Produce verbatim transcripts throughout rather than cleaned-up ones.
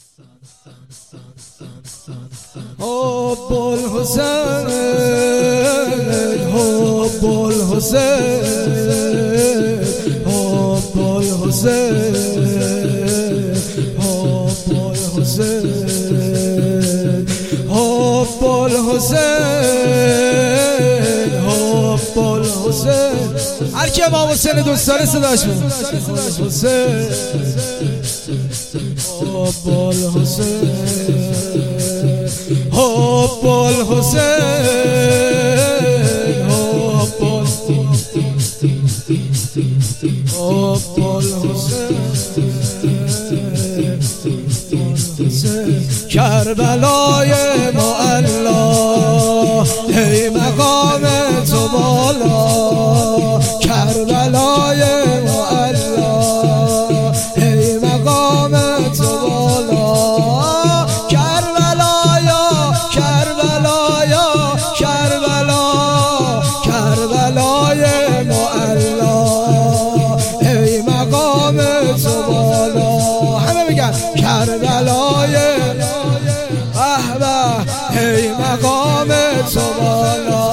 حب الحسین حب الحسین حب الحسین حب الحسین حب الحسین حب الحسین. هر کی امام حسین دوست داره صداش بزن. حسین حب الحسین حب الحسین حب حب الحسین. کربلای معلا ای مقام تو بالا، کربلای معلا ای مقام تو بالا، کربلایا کربلایا کربلا کربلای معلا ای مقام تو بالا. همه میگن کربلای احبه ای مقام تو بالا،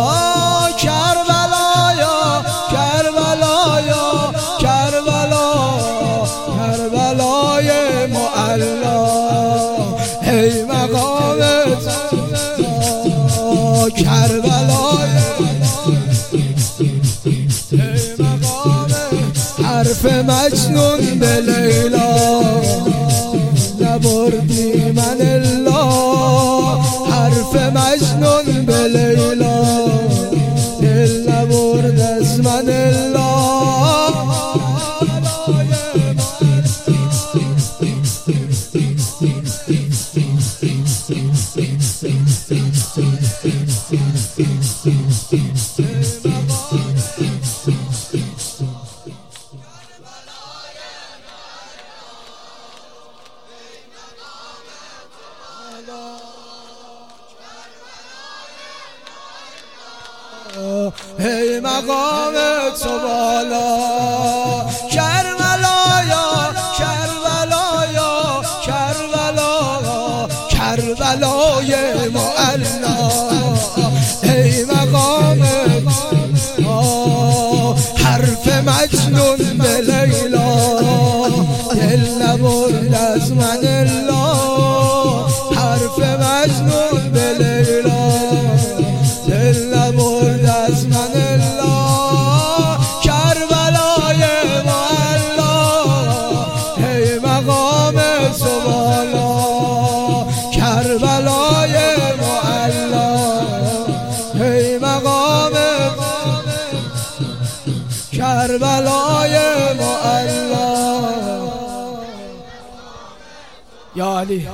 کربلایا کربلایا کربلا کربلای معلا ای مقام کربلای ای مقام. حرف مجنون به لیلا نبردی من الا، حرف مجنون به لیلا دل نبرد از من الا. ای مقام تو بالا، کربلایا کربلایا کربلا کربلای معلا ای مقام. حرف مجنون به لیلا دل نبرد از من الا، حرف مجنون به لیلا دل نبرد از من الا. کربلای معلا ای مقام تو بالا، کربلای معلا ای مقام کربلای معلا. یا علی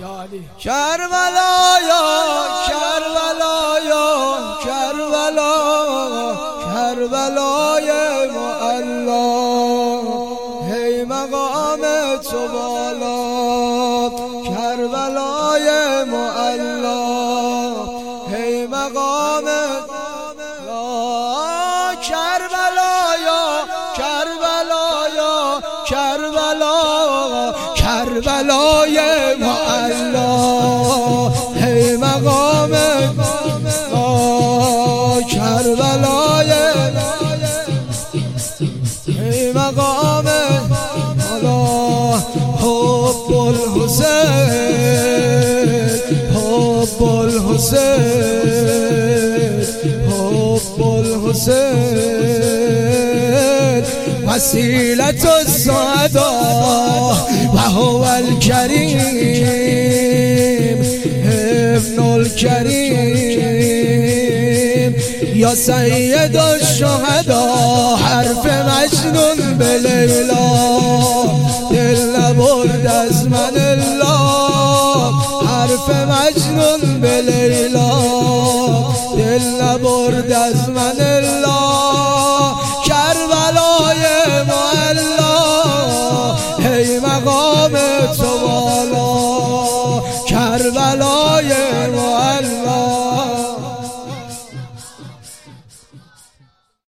کربلایا کربلایا کربلا کربلای معلا ای مقام تو بالا، کربلای معلا ای مقام. کربلایا کربلایا کربلا کربلای معلا ای مقام کربلای ای مقام. حب الحسین حب الحسین حب الحسین. وسیلة السعداء وهو الكريم ابن الكريم یا سید الشهداء. حرف مجنون به لیلا دل نبرد از من الا، حرف مجنون به لیلا دل نبرد از من الا.